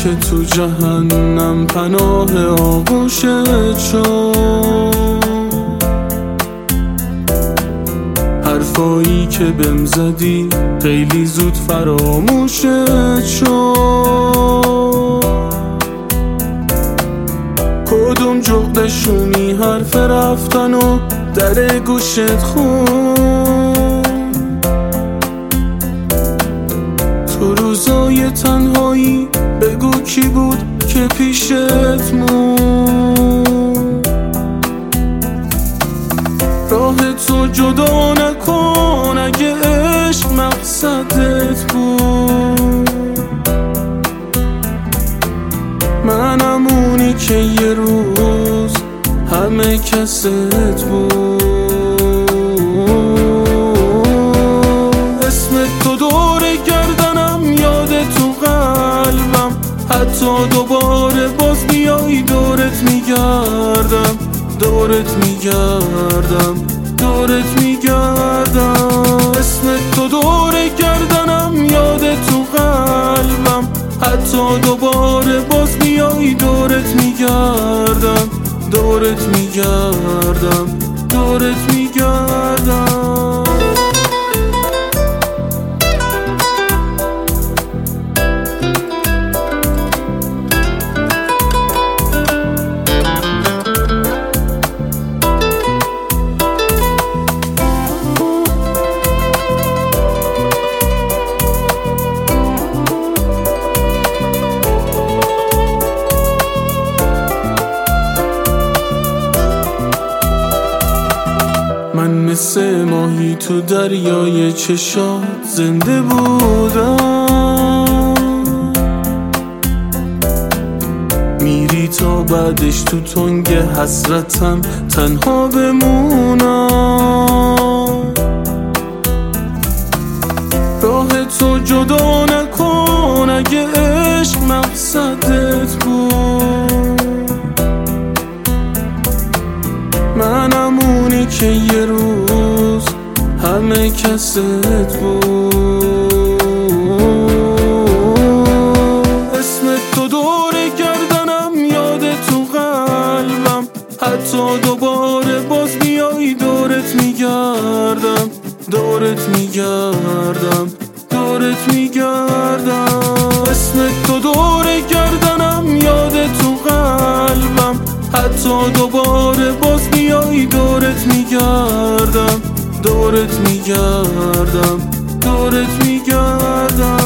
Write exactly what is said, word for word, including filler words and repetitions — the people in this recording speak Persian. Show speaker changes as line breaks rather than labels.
که تو جهنم پناه آغوشت شد، حرفایی که بهم زدی خیلی زود فراموشت شد. کدوم جغدشونی حرف رفتن و در گوشت خون، تو روزای تنهایی بگو کی بود که پیشت مون. راه تو جدا نکن اگه عشق مقصدت بود، منم اونی که یه روز همه کست بود. اسم تو دور گردنم، یاد تو قلبم، حتی دوباره باز بیایی دورت میگردم، دورت میگردم، دورت میگردم. اسم تو دور گردنم، یاد تو قلبم، حتی دوباره باز بیایی دورت میگردم، دورت میگردم، دورت میگردم. من مثل ماهی تو دریای چشات زنده بودم، میری تا بعدش تو تنگ حسرتم تنها بمونم. راه تو جدا نکن اگه عشق مقصدت بود، منم اونی که یه روز همه کست بود. اسم تو دور گردنم، یاد تو قلبم، حتی دوباره باز بیایی دورت میگردم، دورت میگردم، دورت میگردم. اسم تو دور گردنم، یاد تو قلبم، حتی دوباره باز بیایی دورت میگردم، دورت میگردم، دورت میگردم.